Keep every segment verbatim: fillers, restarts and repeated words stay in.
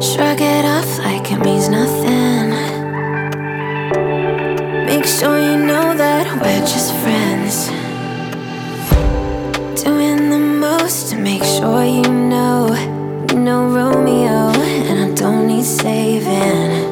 Shrug it off like it means nothing. Make sure you know that we're just friends. Doing the most to make sure you know. You know Romeo, and I don't need saving.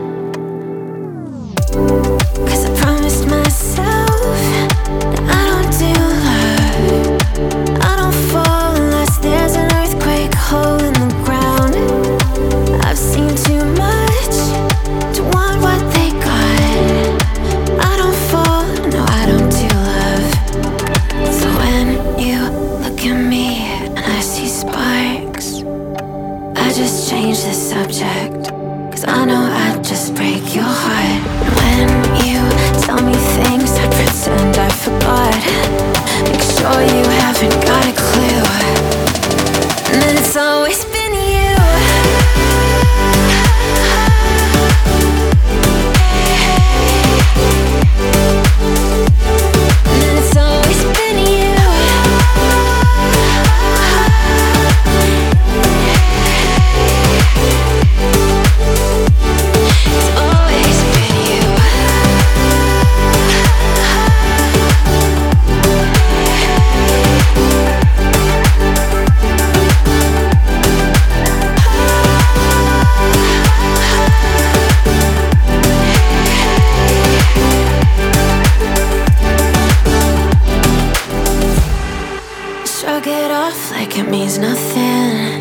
Cause I promised myself that I don't do love. I don't fall unless there's an earthquake hole in the ground. I've seen too much to want what they got. I don't fall, no I don't do love. So when you look at me and I see sparks, I just change the subject, cause I know I'd just break your heart. When you tell me things, I pretend I forgot. Make sure you haven't got a clue. And then it's always been you. And then it's always been you. It's always been you. Shrug it off like it means nothing.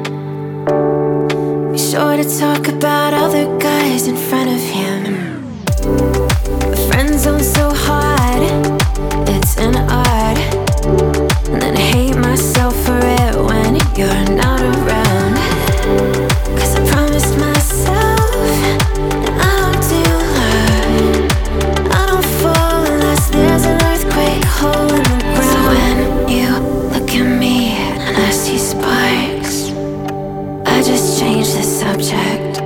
Be sure to talk about other guys in front of him. A friend zone so hard, it's an art. And then I hate myself for it when you're not around. Cause I promised myself that I don't do love. I don't fall unless there's an earthquake hole in the ground. So when you look at me and I see sparks, I just change the subject,